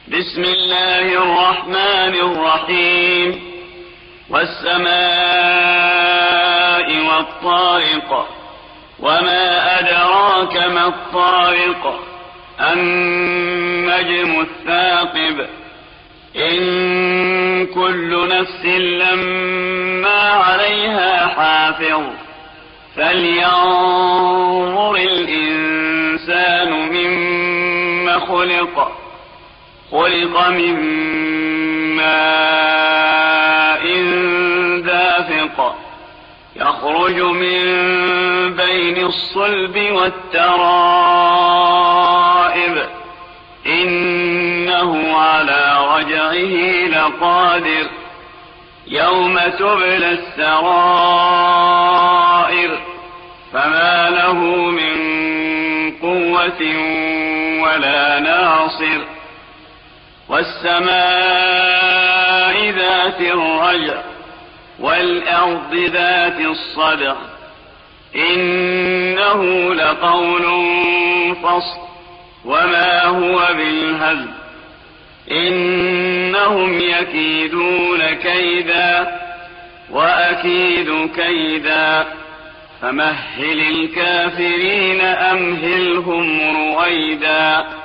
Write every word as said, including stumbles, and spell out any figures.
بسم الله الرحمن الرحيم والسماء والطارق وما أدراك ما الطارق النجم الثاقب إن كل نفس لما عليها حافظ فلينظر الإنسان مما خلق خلق من ماء دافق يخرج من بين الصلب والترائب إنه على رجعه لقادر يوم تبلى السرائر فما له من قوة ولا ناصر والسماء ذات الرجع والأرض ذات الصدع إنه لقول فصل وما هو بالهزل إنهم يكيدون كيدا وأكيد كيدا فمهل الكافرين أمهلهم رويدا.